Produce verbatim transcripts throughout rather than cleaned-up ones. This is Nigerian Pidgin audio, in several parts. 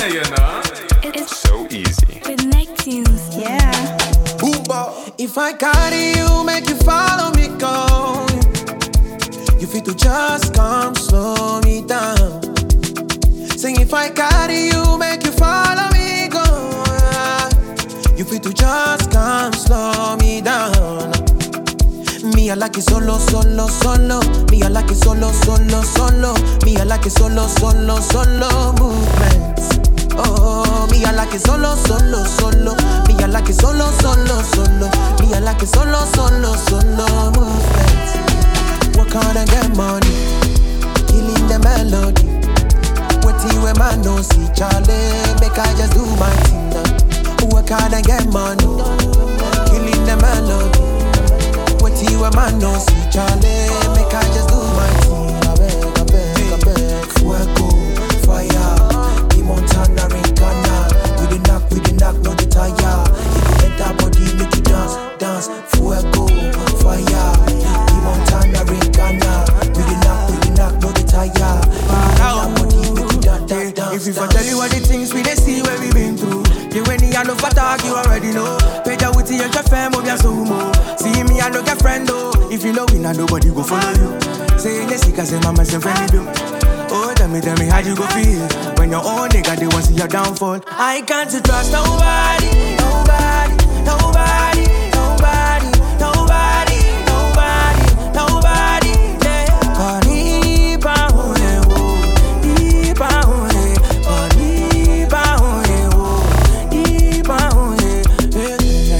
you know. It's so easy. With Neptunes, yeah. If I carry you, make you follow me, go. You fit to just come slow me down. Sing if I carry you, make you follow me, go. You fit to just come slow me down. Me I like it solo, solo, solo. Me I like it solo, solo, solo. Me I like it solo, solo, solo movements. Oh, me I like it solo, solo, solo. Me I like it solo, solo, solo. Me I like it solo, solo, solo movements. Work hard and get money, killing the melody. Waiting when man don't see Charlie, make I just do my thing now. Work hard and get money, killing the melody. Waiting when man don't see Charlie, make I just do my thing. I beg, I beg, I beg. Fuego, fire. Montana, Rincana, we the knock, we the knock, no the tire. If you let that body make you dance, dance, fuego, fire. The Montana, Rincana, we the knock, we the knock, no the tire. If you let that body make you dance, dance, dance. If you tell you what the things we they see where we been through, you when you no attack, you already know. Peja with you, your fam, or your sumo. See me, I no get friend though. If you know we not nobody go follow you. Say yes, you can say mama, say friend do. Oh, tell me, tell me how you go feel when your own nigga, they want to see your downfall. I can't trust nobody, nobody, nobody, nobody, nobody, nobody, nobody, yeah. Panipa, oh, yeah, oh, Ipa, oh, yeah, Panipa, oh, yeah, oh, Ipa, oh, yeah,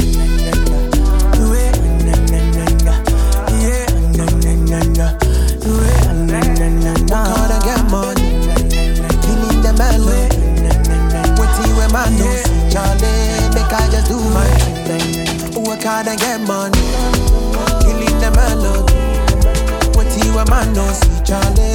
yeah, na, na, na, na, yeah, na, na, na, na, yeah, na, na, na, na. Man, no see Charlie, make I just do my thing. Work hard and get money, killing the melody. What you a man, no see Charlie.